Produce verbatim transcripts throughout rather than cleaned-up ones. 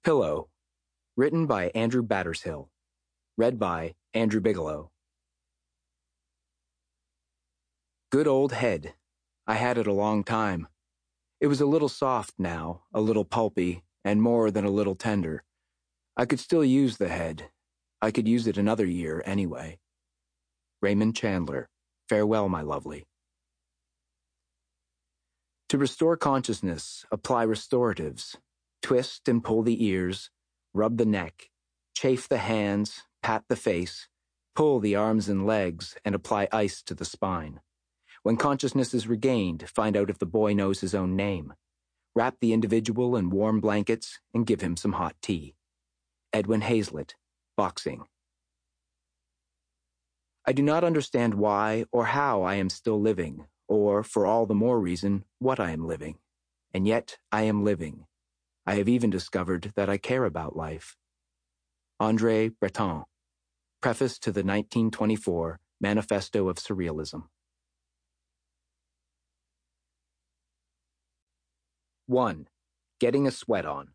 Pillow, written by Andrew Battershill, read by Andrew Bigelow. Good old head. I had it a long time. It was a little soft now, a little pulpy, and more than a little tender. I could still use the head. I could use it another year anyway. Raymond Chandler, farewell, my lovely. To restore consciousness, apply restoratives. Twist and pull the ears, rub the neck, chafe the hands, pat the face, pull the arms and legs, and apply ice to the spine. When consciousness is regained, find out if the boy knows his own name. Wrap the individual in warm blankets and give him some hot tea. Edwin Hazlitt, Boxing. I do not understand why or how I am still living, or, for all the more reason, what I am living. And yet I am living. I have even discovered that I care about life. André Breton, Preface to the nineteen twenty-four Manifesto of Surrealism. one. Getting a sweat on.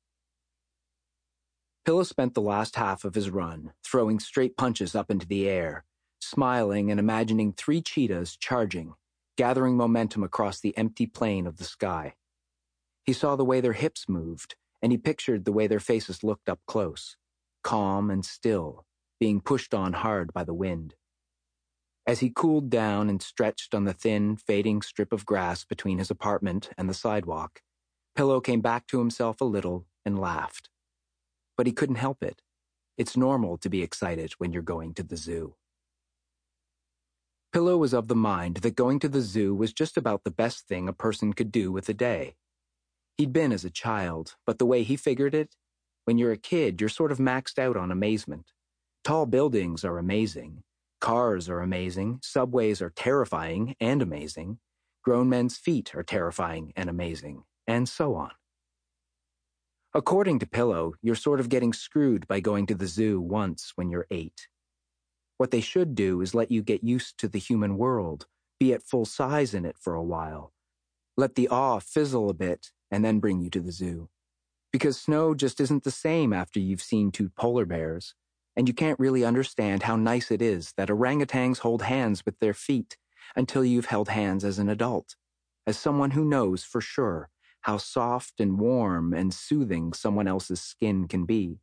Pillow spent the last half of his run throwing straight punches up into the air, smiling and imagining three cheetahs charging, gathering momentum across the empty plain of the sky. He saw the way their hips moved, and he pictured the way their faces looked up close, calm and still, being pushed on hard by the wind. As he cooled down and stretched on the thin, fading strip of grass between his apartment and the sidewalk, Pillow came back to himself a little and laughed. But he couldn't help it. It's normal to be excited when you're going to the zoo. Pillow was of the mind that going to the zoo was just about the best thing a person could do with a day. He'd been as a child, but the way he figured it, when you're a kid, you're sort of maxed out on amazement. Tall buildings are amazing. Cars are amazing. Subways are terrifying and amazing. Grown men's feet are terrifying and amazing, and so on. According to Pillow, you're sort of getting screwed by going to the zoo once when you're eight. What they should do is let you get used to the human world, be at full size in it for a while. Let the awe fizzle a bit, and then bring you to the zoo. Because snow just isn't the same after you've seen two polar bears, and you can't really understand how nice it is that orangutans hold hands with their feet until you've held hands as an adult, as someone who knows for sure how soft and warm and soothing someone else's skin can be.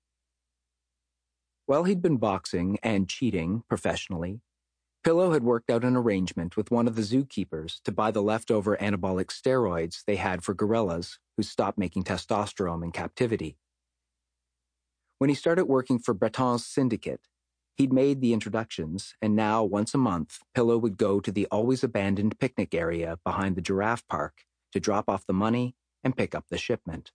While he'd been boxing and cheating professionally, Pillow had worked out an arrangement with one of the zookeepers to buy the leftover anabolic steroids they had for gorillas who stopped making testosterone in captivity. When he started working for Breton's syndicate, he'd made the introductions, and now, once a month, Pillow would go to the always-abandoned picnic area behind the giraffe park to drop off the money and pick up the shipment.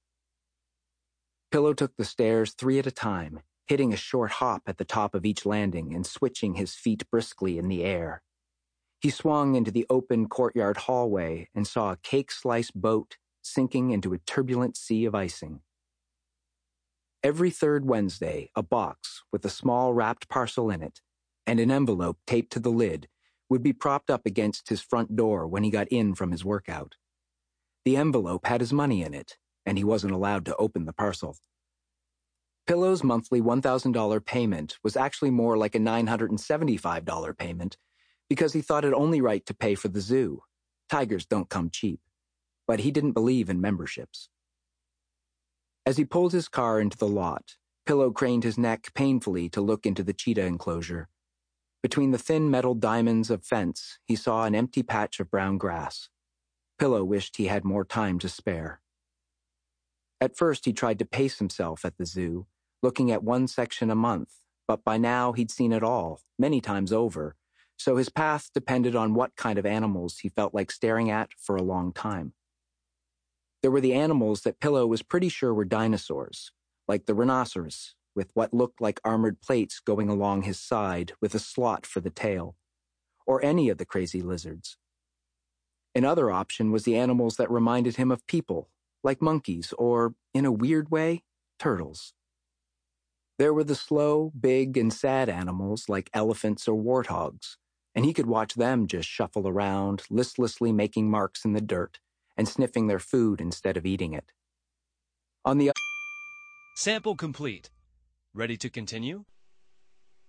Pillow took the stairs three at a time, hitting a short hop at the top of each landing and switching his feet briskly in the air. He swung into the open courtyard hallway and saw a cake-slice boat sinking into a turbulent sea of icing. Every third Wednesday, a box with a small wrapped parcel in it and an envelope taped to the lid would be propped up against his front door when he got in from his workout. The envelope had his money in it, and he wasn't allowed to open the parcel. Pillow's monthly one thousand dollars payment was actually more like a nine hundred seventy-five dollars payment because he thought it only right to pay for the zoo. Tigers don't come cheap. But he didn't believe in memberships. As he pulled his car into the lot, Pillow craned his neck painfully to look into the cheetah enclosure. Between the thin metal diamonds of fence, he saw an empty patch of brown grass. Pillow wished he had more time to spare. At first, he tried to pace himself at the zoo, looking at one section a month, but by now he'd seen it all, many times over, so his path depended on what kind of animals he felt like staring at for a long time. There were the animals that Pillow was pretty sure were dinosaurs, like the rhinoceros, with what looked like armored plates going along his side with a slot for the tail, or any of the crazy lizards. Another option was the animals that reminded him of people, like monkeys or, in a weird way, turtles. There were the slow, big, and sad animals like elephants or warthogs, and he could watch them just shuffle around, listlessly making marks in the dirt and sniffing their food instead of eating it. On the Sample complete. Ready to continue?